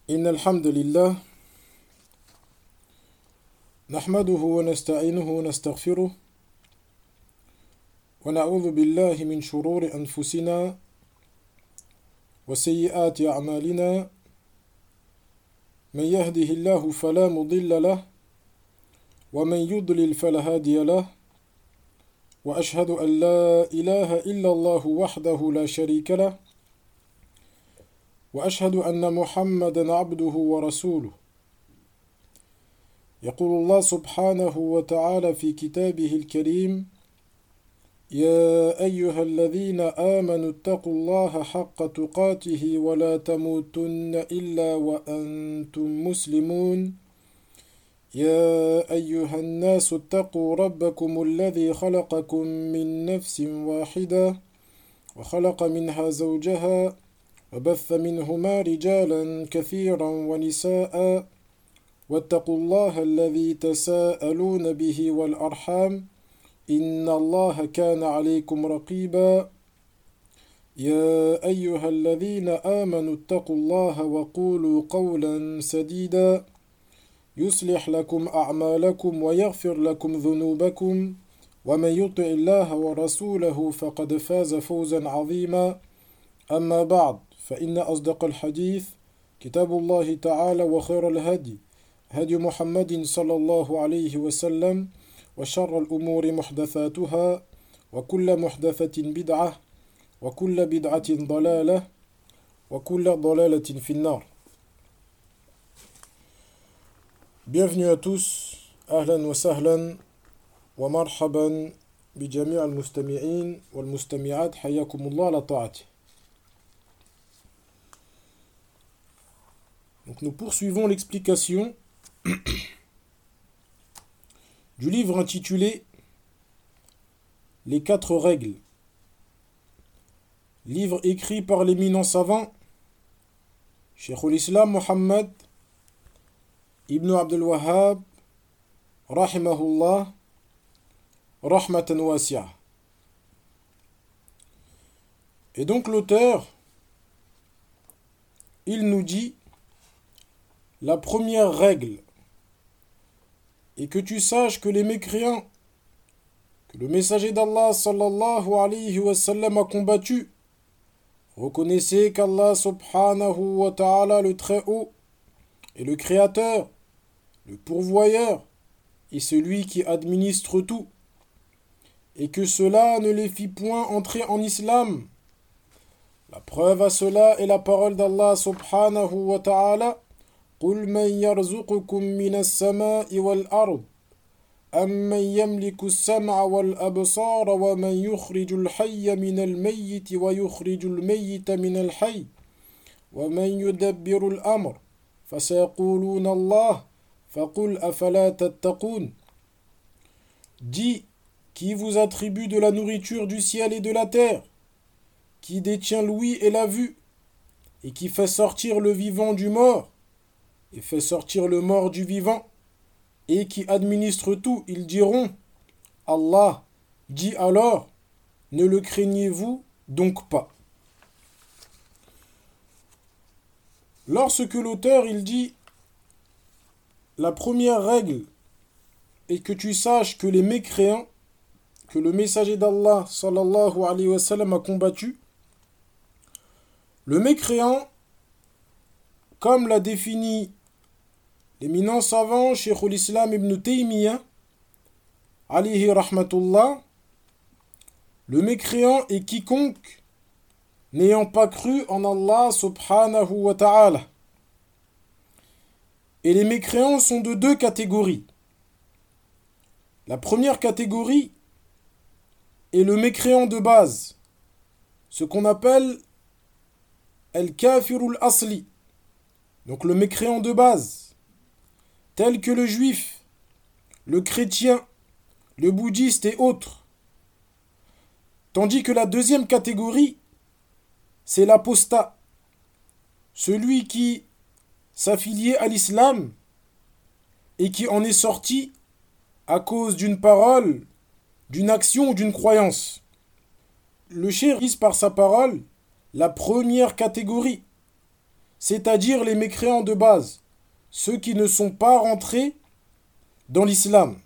إن الحمد لله نحمده ونستعينه ونستغفره ونعوذ بالله من شرور أنفسنا وسيئات أعمالنا من يهده الله فلا مضل له ومن يضلل فلا هادي له وأشهد أن لا إله إلا الله وحده لا شريك له وأشهد أن محمدا عبده ورسوله يقول الله سبحانه وتعالى في كتابه الكريم يا أيها الذين آمنوا اتقوا الله حق تقاته ولا تموتن إلا وأنتم مسلمون يا أيها الناس اتقوا ربكم الذي خلقكم من نفس واحدة وخلق منها زوجها وبث منهما رجالا كثيرا ونساء واتقوا الله الذي تساءلون به والأرحام إن الله كان عليكم رقيبا يا أيها الذين آمنوا اتقوا الله وقولوا قولا سديدا يصلح لكم أعمالكم ويغفر لكم ذنوبكم ومن يطع الله ورسوله فقد فاز فوزا عظيما أما بعد فإن أصدق الحديث كتاب الله تعالى وخير الهدي هدي محمد صلى الله عليه وسلم وشر الأمور محدثاتها وكل محدثة بدعة وكل بدعة ضلالة وكل ضلالة في النار. Bienvenue à tous, أهلا وسهلا ومرحبا بجميع المستمعين والمستمعات حياكم الله على طاعته. Donc nous poursuivons l'explication du livre intitulé Les 4 règles. Livre écrit par l'éminent savant Cheikh l'Islam Muhammad Ibn Abdul Wahhab Rahimahullah Rahmatan wasi'a. Et donc l'auteur, il nous dit la première règle est que tu saches que les mécréants que le messager d'Allah sallallahu alayhi wa sallam a combattu, reconnaissez qu'Allah subhanahu wa ta'ala le très haut est le créateur, le pourvoyeur et celui qui administre tout, et que cela ne les fit point entrer en islam. La preuve à cela est la parole d'Allah subhanahu wa ta'ala قل من يرزقكم من السماء والأرض أمن يملك السمع والأبصار ومن يخرج الحي من الميت ويخرج الميت من الحي ومن يدبر الأمر فسيقولون الله فقل أفلا تتقون. Dis, qui vous attribue de la nourriture du ciel et de la terre, qui détient l'ouïe et la vue, et qui fait sortir le vivant du mort, et fait sortir le mort du vivant, et qui administre tout, ils diront Allah. Dit alors, ne le craignez-vous donc pas? Lorsque l'auteur il dit la première règle est que tu saches que les mécréants que le messager d'Allah sallallahu alayhi wa sallam a combattu, le mécréant, comme l'a défini l'éminent savant Cheikh l'Islam Ibn Taymiyyah alayhi rahmatullah, le mécréant est quiconque n'ayant pas cru en Allah subhanahu wa ta'ala. Et les mécréants sont de 2 catégories. La première catégorie est le mécréant de base, ce qu'on appelle el-kafirul asli, donc le mécréant de base, tel que le juif, le chrétien, le bouddhiste et autres. Tandis que la deuxième catégorie, c'est l'apostat, celui qui s'affiliait à l'islam et qui en est sorti à cause d'une parole, d'une action ou d'une croyance. Le cheikh vise par sa parole la première catégorie, c'est-à-dire les mécréants de base, ceux qui ne sont pas rentrés dans l'islam.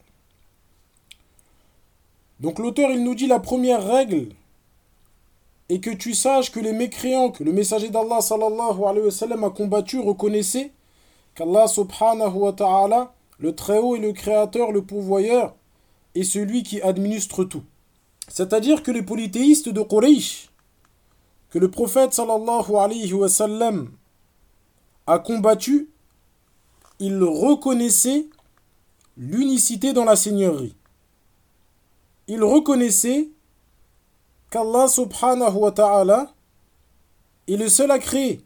Donc l'auteur, il nous dit la première règle est que tu saches que les mécréants que le messager d'Allah sallallahu alayhi wa sallam a combattu reconnaissaient qu'Allah subhanahu wa ta'ala, le Très-Haut et le Créateur, le Pourvoyeur, est celui qui administre tout. C'est-à-dire que les polythéistes de Quraysh, que le prophète sallallahu alayhi wa sallam a combattu, ils reconnaissaient l'unicité dans la seigneurie. Ils reconnaissaient qu'Allah subhanahu wa ta'ala est le seul à créer,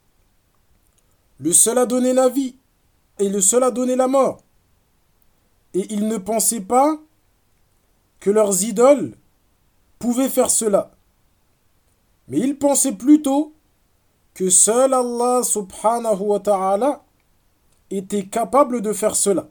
le seul à donner la vie et le seul à donner la mort. Et ils ne pensaient pas que leurs idoles pouvaient faire cela. Mais ils pensaient plutôt que seul Allah subhanahu wa ta'ala était capable de faire cela.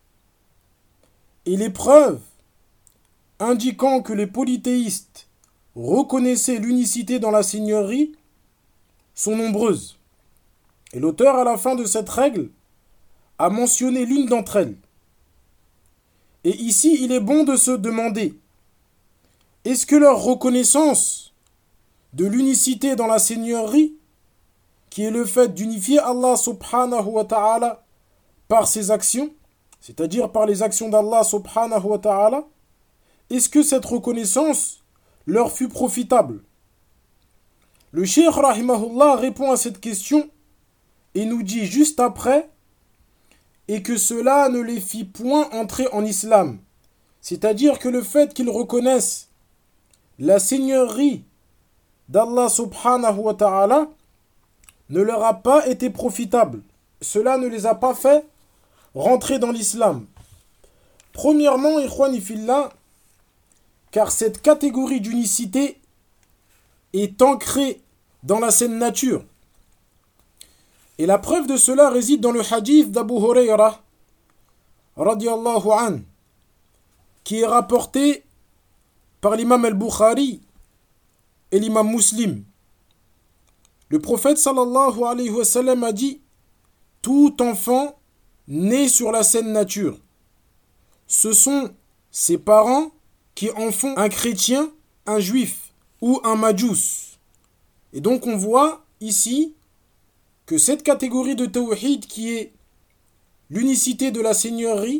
Et les preuves indiquant que les polythéistes reconnaissaient l'unicité dans la seigneurie sont nombreuses. Et l'auteur, à la fin de cette règle, a mentionné l'une d'entre elles. Et ici, il est bon de se demander, est-ce que leur reconnaissance de l'unicité dans la seigneurie, qui est le fait d'unifier Allah subhanahu wa ta'ala par ses actions, c'est-à-dire par les actions d'Allah subhanahu wa ta'ala, est-ce que cette reconnaissance leur fut profitable? Le cheikh rahimahullah répond à cette question et nous dit juste après et que cela ne les fit point entrer en islam. C'est-à-dire que le fait qu'ils reconnaissent la seigneurie d'Allah subhanahu wa ta'ala ne leur a pas été profitable. Cela ne les a pas fait rentrer dans l'islam. Premièrement, ikhwani fillah, car cette catégorie d'unicité est ancrée dans la saine nature. Et la preuve de cela réside dans le hadith d'Abu Huraira radiyallahu an, qui est rapporté par l'imam al-Bukhari et l'imam Muslim. Le prophète sallallahu alayhi wa sallam a dit: tout enfant né sur la saine nature, ce sont ses parents qui en font un chrétien, un juif ou un majous. Et donc on voit ici que cette catégorie de tawhid qui est l'unicité de la seigneurie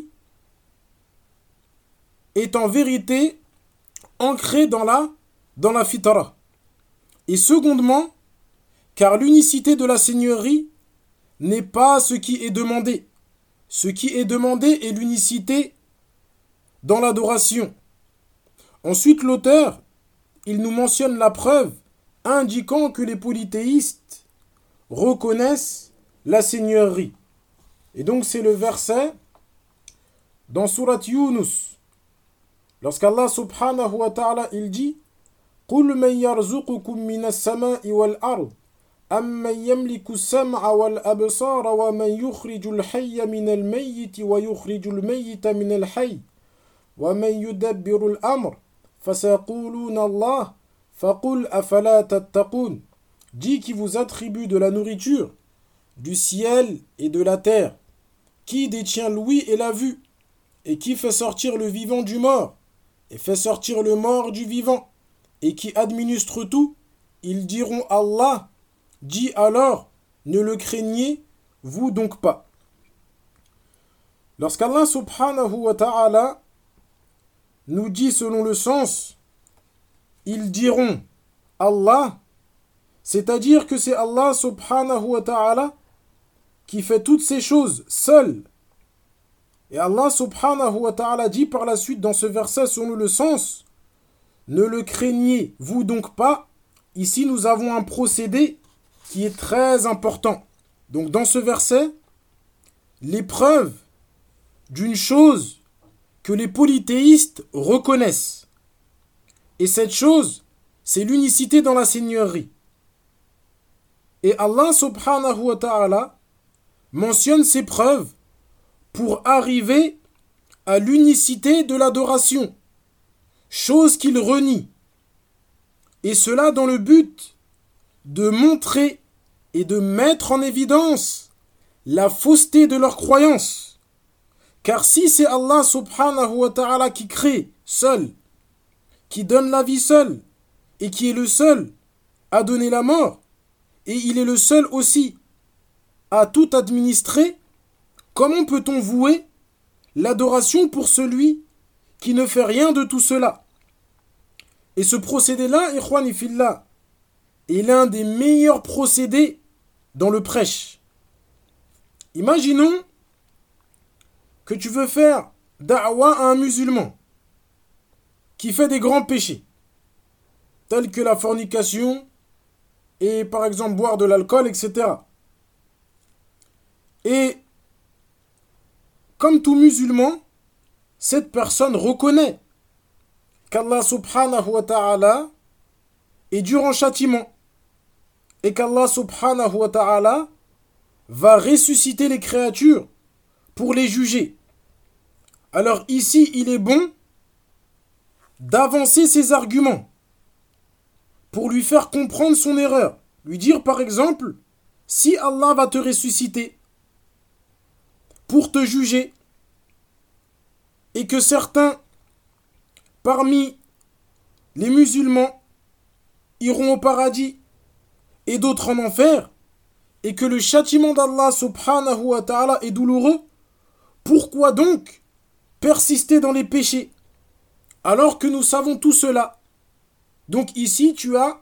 est en vérité ancrée dans la fitra. Et secondement, car l'unicité de la seigneurie n'est pas ce qui est demandé. Ce qui est demandé est l'unicité dans l'adoration. Ensuite, l'auteur, il nous mentionne la preuve indiquant que les polythéistes reconnaissent la seigneurie. Et donc c'est le verset dans Surat Yunus, lorsqu'Allah subhanahu wa ta'ala il dit: قُلْ مَنْ يَرْزُقُكُمْ مِنَ السَّمَاءِ وَالْأَرْضِ أَمَّنْ يَمْلِكُ السَّمْعَ وَالْأَبْصَارَ وَمَنْ يُخْرِجُ الْحَيَّ مِنَ الْمَيِّتِ وَيُخْرِجُ الْمَيِّتَ مِنَ الْحَيِّ وَمَنْ يُدَبِّرُ الْأَمْرَ فَسَيَقُولُونَ اللَّهُ فَقُلْ أَفَلَا تَتَّقُونَ. Dit qui vous attribue de la nourriture, du ciel et de la terre, qui détient l'ouïe et la vue, et qui fait sortir le vivant du mort, et fait sortir le mort du vivant, et qui administre tout, ils diront Allah. Dit alors, ne le craignez-vous donc pas. Lorsqu'Allah subhanahu wa ta'ala nous dit selon le sens, ils diront Allah, c'est-à-dire que c'est Allah subhanahu wa ta'ala qui fait toutes ces choses seul. Et Allah subhanahu wa ta'ala dit par la suite dans ce verset selon le sens, ne le craignez-vous donc pas. Ici nous avons un procédé qui est très important. Donc dans ce verset, les preuves d'une chose que les polythéistes reconnaissent. Et cette chose, c'est l'unicité dans la seigneurie. Et Allah subhanahu wa ta'ala mentionne ces preuves pour arriver à l'unicité de l'adoration, chose qu'il renie. Et cela dans le but de montrer et de mettre en évidence la fausseté de leurs croyances. Car si c'est Allah subhanahu wa ta'ala qui crée seul, qui donne la vie seul, et qui est le seul à donner la mort, et il est le seul aussi à tout administrer, comment peut-on vouer l'adoration pour celui qui ne fait rien de tout cela? Et ce procédé-là, ikhwani fillah, est l'un des meilleurs procédés dans le prêche. Imaginons que tu veux faire da'wa à un musulman qui fait des grands péchés, tels que la fornication et par exemple boire de l'alcool, etc. Et comme tout musulman, cette personne reconnaît qu'Allah subhanahu wa ta'ala est dur en châtiment et qu'Allah subhanahu wa ta'ala va ressusciter les créatures pour les juger. Alors ici, il est bon d'avancer ses arguments pour lui faire comprendre son erreur. Lui dire par exemple, si Allah va te ressusciter pour te juger et que certains parmi les musulmans iront au paradis et d'autres en enfer, et que le châtiment d'Allah subhanahu wa ta'ala est douloureux, pourquoi donc persister dans les péchés alors que nous savons tout cela? Donc ici tu as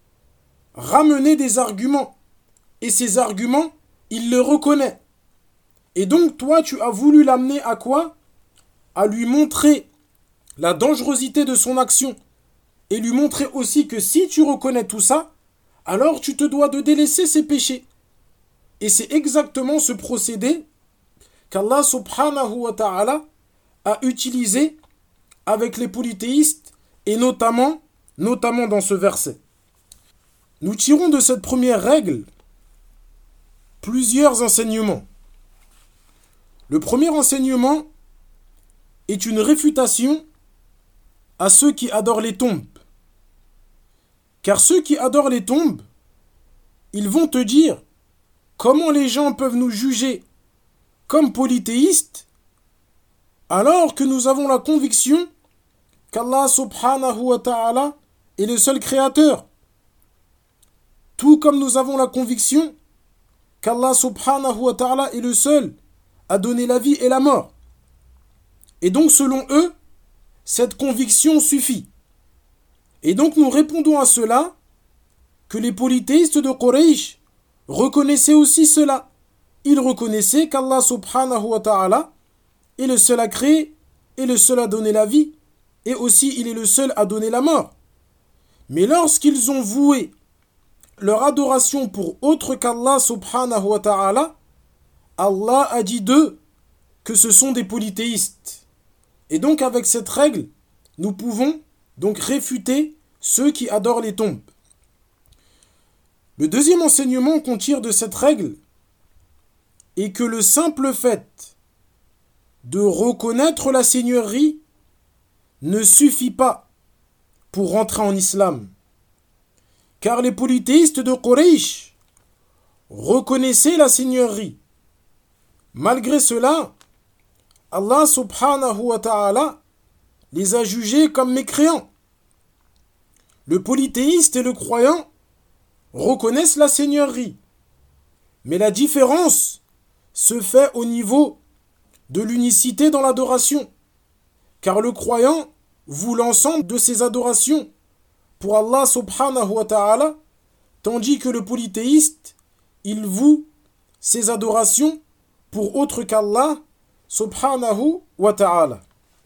ramené des arguments, et ces arguments il les reconnaît, et donc toi tu as voulu l'amener à quoi? À lui montrer la dangerosité de son action, et lui montrer aussi que si tu reconnais tout ça, alors tu te dois de délaisser ses péchés. Et c'est exactement ce procédé qu'Allah subhanahu wa ta'ala a utilisé avec les polythéistes, et notamment dans ce verset. Nous tirons de cette première règle plusieurs enseignements. Le premier enseignement est une réfutation à ceux qui adorent les tombes. Car ceux qui adorent les tombes, ils vont te dire comment les gens peuvent nous juger comme polythéistes alors que nous avons la conviction qu'Allah subhanahu wa ta'ala est le seul créateur. Tout comme nous avons la conviction qu'Allah subhanahu wa ta'ala est le seul à donner la vie et la mort. Et donc selon eux, cette conviction suffit. Et donc nous répondons à cela que les polythéistes de Quraysh reconnaissaient aussi cela. Ils reconnaissaient qu'Allah subhanahu wa ta'ala est le seul à créer, est le seul à donner la vie, et aussi il est le seul à donner la mort. Mais lorsqu'ils ont voué leur adoration pour autre qu'Allah subhanahu wa ta'ala, Allah a dit d'eux que ce sont des polythéistes. Et donc avec cette règle, nous pouvons donc réfuter ceux qui adorent les tombes. Le deuxième enseignement qu'on tire de cette règle est que le simple fait de reconnaître la seigneurie ne suffit pas pour rentrer en islam. Car les polythéistes de Quraysh reconnaissaient la seigneurie. Malgré cela, Allah subhanahu wa ta'ala les a jugés comme mécréants. Le polythéiste et le croyant reconnaissent la seigneurie. Mais la différence se fait au niveau de l'unicité dans l'adoration. Car le croyant voue l'ensemble de ses adorations pour Allah subhanahu wa ta'ala, tandis que le polythéiste, il voue ses adorations pour autre qu'Allah subhanahu wa ta'ala.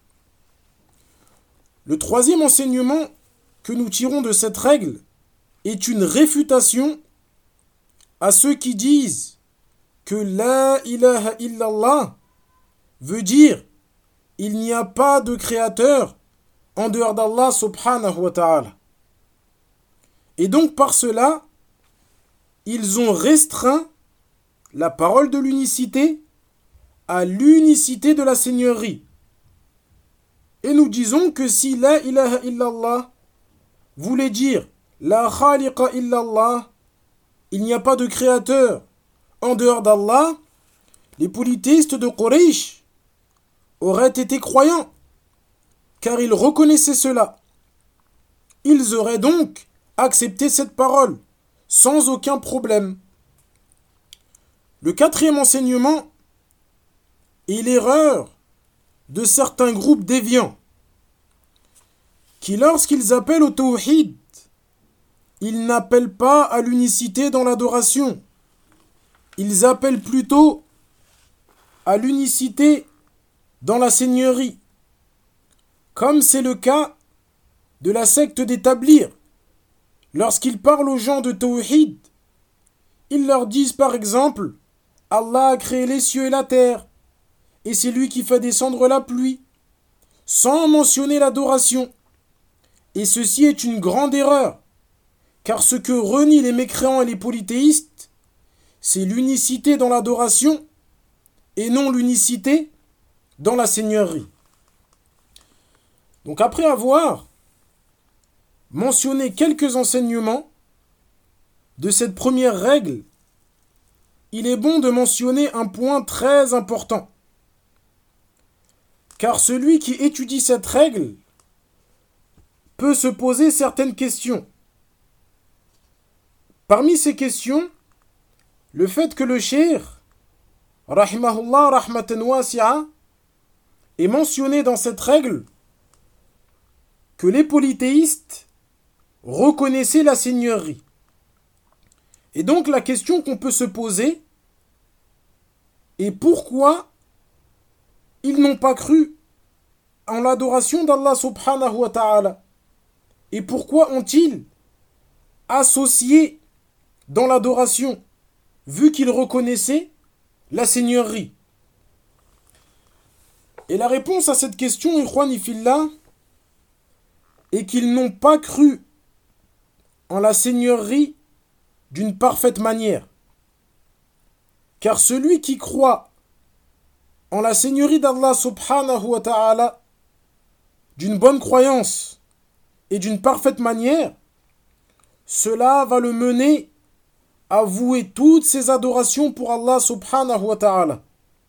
Le troisième enseignement que nous tirons de cette règle est une réfutation à ceux qui disent que la ilaha illallah veut dire il n'y a pas de créateur en dehors d'Allah subhanahu wa ta'ala. Et donc par cela, ils ont restreint la parole de l'unicité à l'unicité de la seigneurie. Et nous disons que si la ilaha illallah voulait dire la khaliqa illallah, il n'y a pas de créateur en dehors d'Allah, les polythéistes de Quraysh auraient été croyants, car ils reconnaissaient cela. Ils auraient donc accepté cette parole, sans aucun problème. Le quatrième enseignement est l'erreur de certains groupes déviants, qui lorsqu'ils appellent au tawhid, ils n'appellent pas à l'unicité dans l'adoration. Ils appellent plutôt à l'unicité dans la seigneurie, comme c'est le cas de la secte d'Établir. Lorsqu'ils parlent aux gens de tawhid, ils leur disent par exemple « Allah a créé les cieux et la terre, et c'est lui qui fait descendre la pluie », sans mentionner l'adoration. Et ceci est une grande erreur, car ce que renient les mécréants et les polythéistes, c'est l'unicité dans l'adoration et non l'unicité dans la seigneurie. Donc après avoir mentionné quelques enseignements de cette première règle, il est bon de mentionner un point très important. Car celui qui étudie cette règle peut se poser certaines questions. Parmi ces questions, le fait que le cheikh, rahimahullah rahmatan wasi'a, est mentionné dans cette règle que les polythéistes reconnaissaient la seigneurie. Et donc la question qu'on peut se poser est pourquoi ils n'ont pas cru en l'adoration d'Allah subhanahu wa ta'ala? Et pourquoi ont-ils associé dans l'adoration, vu qu'ils reconnaissaient la seigneurie? Et la réponse à cette question, ikhwani fillah, est qu'ils n'ont pas cru en la seigneurie d'une parfaite manière. Car celui qui croit en la seigneurie d'Allah subhanahu wa ta'ala d'une bonne croyance et d'une parfaite manière, cela va le mener à vouer toutes ses adorations pour Allah subhanahu wa ta'ala.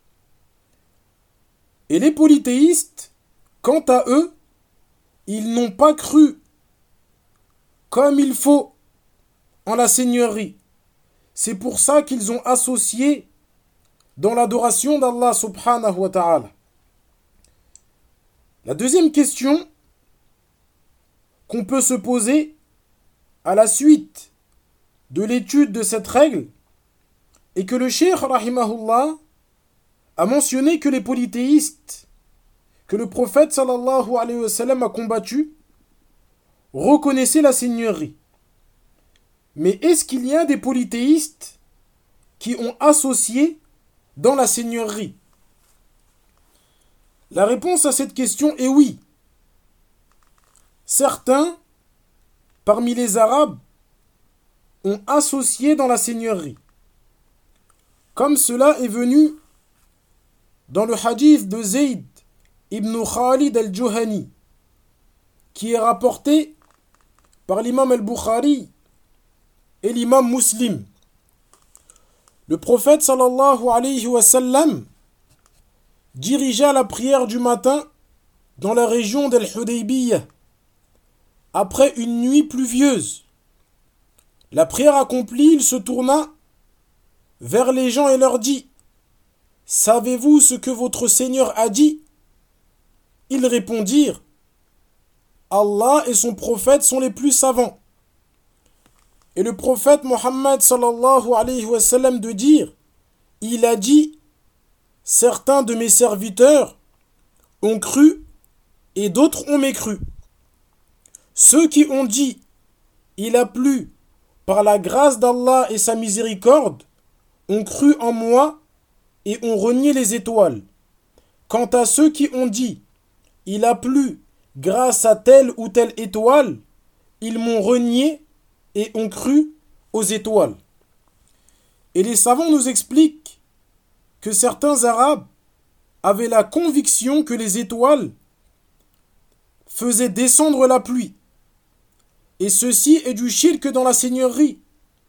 Et les polythéistes, quant à eux, ils n'ont pas cru comme il faut en la seigneurie. C'est pour ça qu'ils ont associé dans l'adoration d'Allah subhanahu wa ta'ala. La deuxième question qu'on peut se poser à la suite de l'étude de cette règle est que le cheikh rahimahullah a mentionné que les polythéistes que le prophète sallallahu alayhi wa sallam a combattu reconnaissaient la seigneurie. Mais est-ce qu'il y a des polythéistes qui ont associé dans la seigneurie? La réponse à cette question est oui. Certains, parmi les Arabes, ont associé dans la seigneurie. Comme cela est venu dans le hadith de Zayd ibn Khalid al-Juhani, qui est rapporté par l'imam al-Bukhari et l'imam Muslim. Le prophète sallallahu alayhi wa sallam dirigea la prière du matin dans la région d'Al-Hudaybiyah après une nuit pluvieuse. La prière accomplie, il se tourna vers les gens et leur dit: « Savez-vous ce que votre Seigneur a dit ?» Ils répondirent: « Allah et son prophète sont les plus savants. » Et le prophète Mohammed sallallahu alayhi wa sallam de dire: « Il a dit: certains de mes serviteurs ont cru et d'autres ont mécru. Ceux qui ont dit: il a plu par la grâce d'Allah et sa miséricorde, ont cru en moi et ont renié les étoiles. Quant à ceux qui ont dit: il a plu grâce à telle ou telle étoile, ils m'ont renié et ont cru aux étoiles. » Et les savants nous expliquent que certains Arabes avaient la conviction que les étoiles faisaient descendre la pluie. Et ceci est du shirk dans la seigneurie,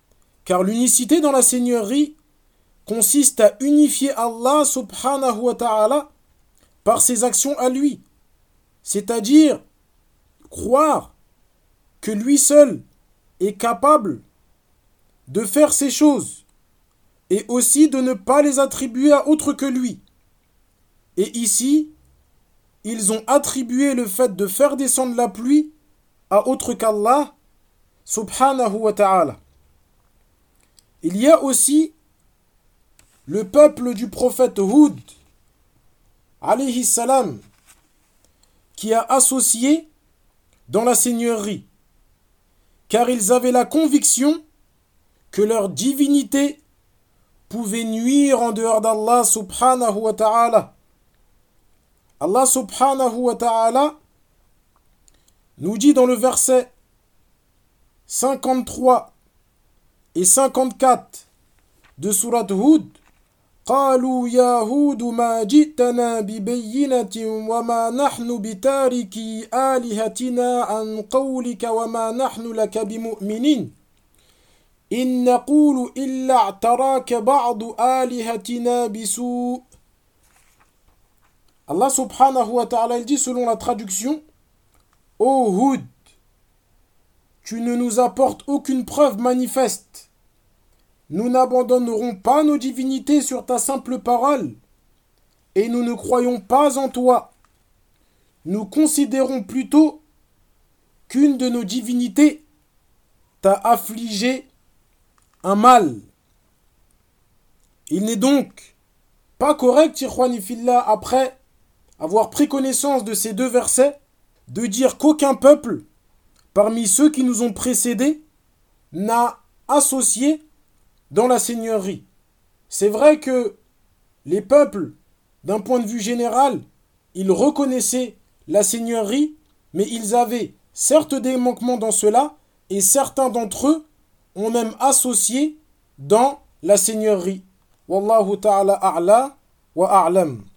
Car l'unicité dans la Seigneurie consiste à unifier Allah subhanahu wa ta'ala par ses actions à lui, c'est-à-dire croire que lui seul est capable de faire ces choses et aussi de ne pas les attribuer à autre que lui. Et ici, ils ont attribué le fait de faire descendre la pluie à autre qu'Allah subhanahu wa ta'ala. Il y a aussi le peuple du prophète Hud alayhi salam qui a associé dans la seigneurie, car ils avaient la conviction que leur divinité pouvait nuire en dehors d'Allah subhanahu wa ta'ala. Allah subhanahu wa ta'ala nous dit dans le verset 53 et 54 de sourate Hud: قالوا يا هود ما جئتنا ببينة وما نحن بتاركي آلهتنا عن قولك وما نحن لك بمؤمنين إن نقول إلا اعتراك بعض آلهتنا بسوء. Allah subhanahu wa ta'ala dit selon la traduction: Ô Hud, tu ne nous apportes aucune preuve manifeste. Nous n'abandonnerons pas nos divinités sur ta simple parole, et nous ne croyons pas en toi. Nous considérons plutôt qu'une de nos divinités t'a affligé un mal. Il n'est donc pas correct, ikhwani fillah, après avoir pris connaissance de ces deux versets, de dire qu'aucun peuple, parmi ceux qui nous ont précédés, n'a associé dans la seigneurie. C'est vrai que les peuples, d'un point de vue général, ils reconnaissaient la seigneurie, mais ils avaient certes des manquements dans cela, et certains d'entre eux ont même associé dans la seigneurie. Wallahu ta'ala a'la wa a'lam.